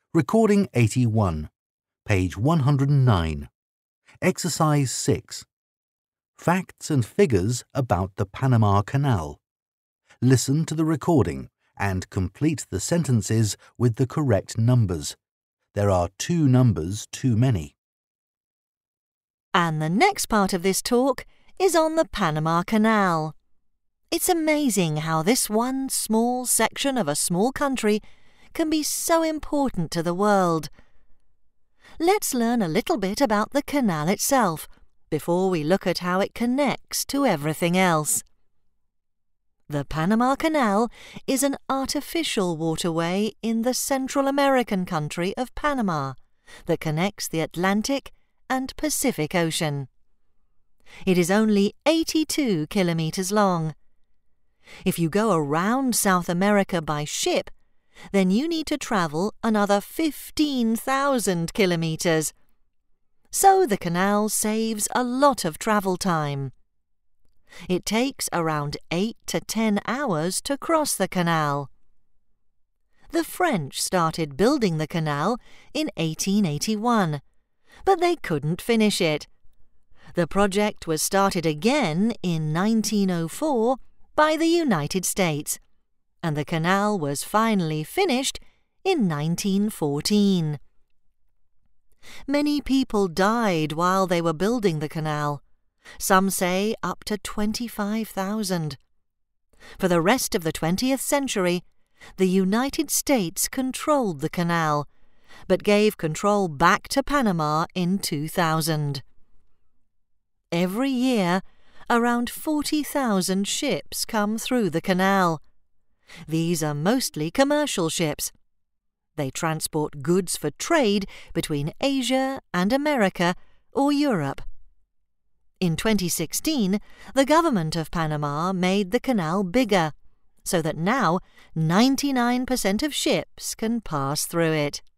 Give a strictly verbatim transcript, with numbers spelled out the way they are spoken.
Recording eighty-one, page one hundred nine. Exercise six. Facts and figures about the Panama Canal. Listen to the recording and complete the sentences with the correct numbers. There are two numbers too many. And the next part of this talk is on the Panama Canal. It's amazing how this one small section of a small country can be so important to the world. Let's learn a little bit about the canal itself before we look at how it connects to everything else. The Panama Canal is an artificial waterway in the Central American country of Panama that connects the Atlantic and Pacific Ocean. It is only eighty-two kilometers long. If you go around South America by ship, then you need to travel another fifteen thousand kilometers. So the canal saves a lot of travel time. It takes around eight to ten hours to cross the canal. The French started building the canal in eighteen eighty-one, but they couldn't finish it. The project was started again in nineteen oh four by the United States, and the canal was finally finished in nineteen fourteen. Many people died while they were building the canal. Some say up to twenty-five thousand. For the rest of the twentieth century, the United States controlled the canal, but gave control back to Panama in two thousand. Every year, around forty thousand ships come through the canal. These are mostly commercial ships. They transport goods for trade between Asia and America or Europe. In twenty sixteen, the government of Panama made the canal bigger, so that now ninety-nine percent of ships can pass through it.